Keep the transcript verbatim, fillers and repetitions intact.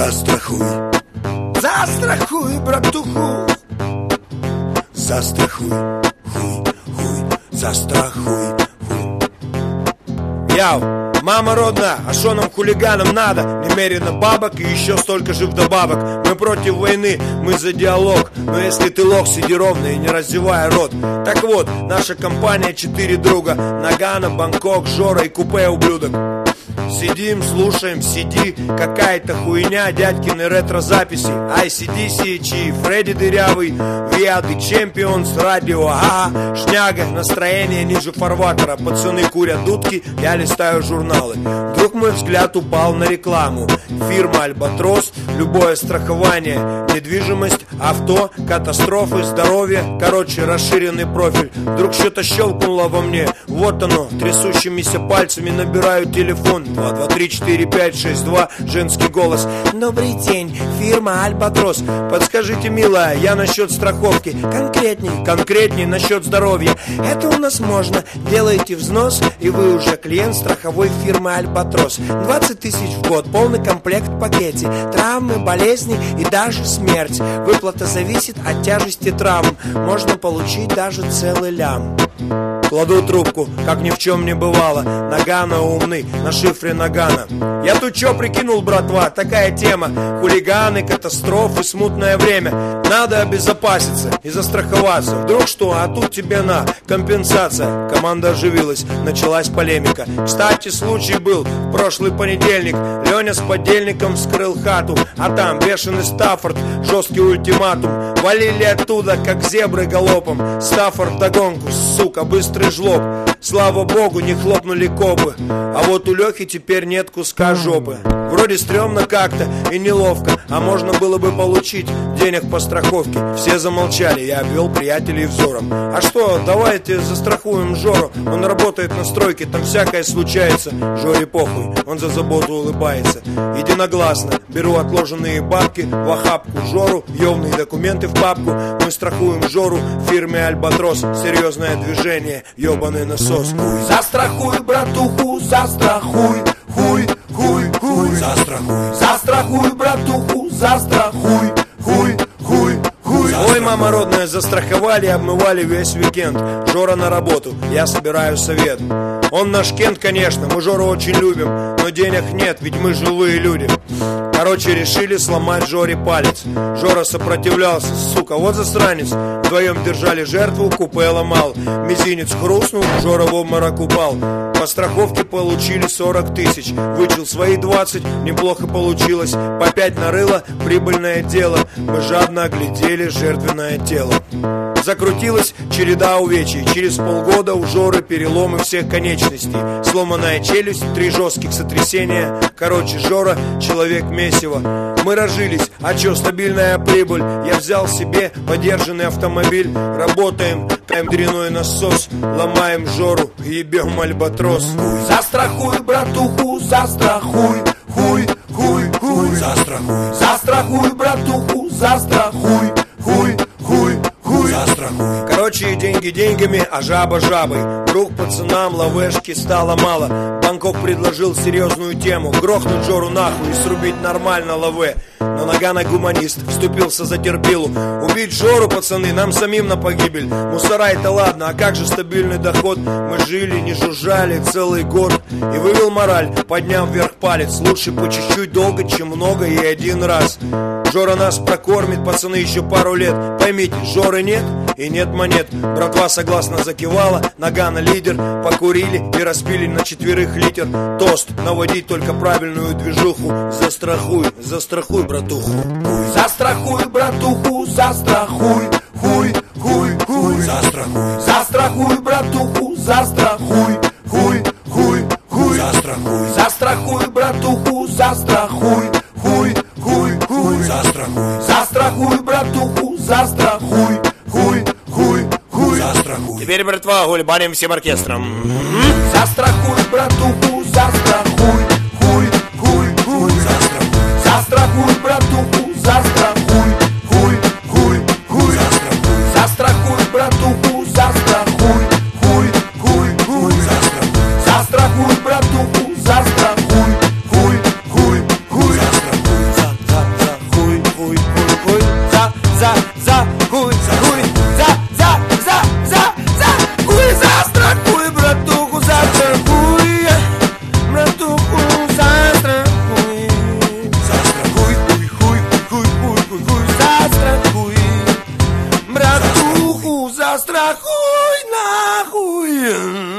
застрахуй, застрахуй, братуху, застрахуй, хуй, хуй, застрахуй, хуй. Яу! Мама родная, а шо нам хулиганам надо? Немерено бабок и еще столько же вдобавок. Мы против войны, мы за диалог. Но если ты лох, сиди ровно и не раздевай рот. Так вот, наша компания четыре друга: Нагано, Бангкок, Жора и Купе ублюдок. Сидим, слушаем, сиди, какая-то хуйня, дядькины ретро-записи. ай си ди си, Чи, Фредди Дырявый, We are the Champions, радио, ага, шняга, настроение ниже фарватера. Пацаны курят дудки, я листаю журналы. Вдруг мой взгляд упал на рекламу. Фирма Альбатрос, любое страхование, недвижимость, авто, катастрофы, здоровье. Короче, расширенный профиль. Вдруг что-то щелкнуло во мне. Вот оно, трясущимися пальцами набираю телефон. Два, два, три, четыре, пять, шесть, два. Женский голос. Добрый день, фирма Альбатрос. Подскажите, милая, я насчет страховки. Конкретней, конкретней насчет здоровья. Это у нас можно. Делаете взнос, и вы уже клиент страховой фирмы Альбатрос. Двадцать тысяч в год, полный комплект в пакете. Травмы, болезни и даже смерть. Выплата зависит от тяжести травм. Можно получить даже целый лям. Кладу трубку, как ни в чем не бывало. Нагано умный, на шифре Нагано. Я тут чё прикинул, братва, такая тема. Хулиганы, катастрофы, смутное время. Надо обезопаситься и застраховаться. Вдруг что, а тут тебе на компенсация. Команда оживилась, началась полемика. Кстати, случай был в прошлый понедельник. Леня с подельником вскрыл хату, а там бешеный Стаффорд, жесткий ультиматум. Валили оттуда, как зебры галопом. Стаффорд вдогонку, сука, быстрый жлоб. Слава богу, не хлопнули копы. А вот у Лехи теперь нет куска жопы. Вроде стрёмно как-то и неловко, а можно было бы получить денег по страховке. Все замолчали, я обвел приятелей взором. А что, давайте застрахуем Жору. Он работает на стройке, там всякое случается. Жоре похуй, он за заботу улыбается. Единогласно беру отложенные бабки в охапку Жору, ёвные документы в папку. Мы страхуем Жору в фирме Альбатрос. Серьезное движение, ёбаный насос. Хуй. Застрахуй, братуху, застрахуй. Хуй, хуй, хуй. Застрахуй. Застрахуй, братуху, застрахуй. Хуй, хуй, хуй. Ой, мама родная, застраховали, обмывали весь уикенд. Жора на работу, я собираю совет. Он наш Кент, конечно, мы Жору очень любим, но денег нет, ведь мы живые люди. Короче, решили сломать Жоре палец. Жора сопротивлялся, сука, вот засранец. Вдвоем держали жертву, Купе ломал. Мизинец хрустнул, Жора в обморок упал. По страховке получили сорок тысяч. Вычел свои двадцать, неплохо получилось. По пять нарыло, прибыльное дело. Мы жадно оглядели жертвенное тело. Закрутилась череда увечий. Через полгода у Жоры переломы всех конечностей. Сломанная челюсть, три жестких сотрясения. Короче, Жора человек месиво. Мы разжились, а чё, стабильная прибыль. Я взял себе подержанный автомобиль. Работаем, каем дряной насос. Ломаем Жору, ебем Альбатрос. Застрахуй, братуху, застрахуй. Хуй, хуй, хуй. Застрахуй. Застрахуй, братуху, застрахуй. Хуй, хуй, хуй. Застрахуй. Короче, деньги деньгами, а жаба жабой. Вдруг пацанам лавешки стало мало. Бангкок предложил серьезную тему: грохнуть Жору нахуй и срубить нормально лаве. Но Нагано гуманист вступился за терпилу. Убить Жору, пацаны, нам самим на погибель. Мусора это ладно, а как же стабильный доход? Мы жили, не жужжали целый год. И вывел мораль, подняв вверх палец. Лучше по чуть-чуть долго, чем много и один раз. Жора нас прокормит, пацаны, еще пару лет. Поймите, Жоры нет и нет монет. Братва согласно закивала. Нагано лидер. Покурили и распили на четверых литр. Тост, наводить только правильную движуху. Застрахуй, застрахуй, братуху. Застрахуй, братуху, застрахуй. Хуй, хуй, хуй. Застрахуй. Застрахуй, братуху, застрахуй. Хуй, хуй, хуй. Застрахуй. Застрахуй, братуху, застрахуй. Хуй, хуй, хуй. Застрахуй. Застрахуй, братуху, застрахуй. Хуй, хуй, хуй. Застрахуй. Теперь, братва, гульбаним всем оркестром. Застрахуй, братуху, застрахуй. Хуй, хуй, хуй. Застрахуй. Застрахуй, братуху, застрахуй. Хуй, хуй, хуй. Застрахуй. Застрахуй, братуху, застрахуй. Хуй, хуй, хуй. Застрахуй. Застрахуй, братуху, застрахуй. Хуй, хуй, хуй. Застрахуй. застрахуй нахуй.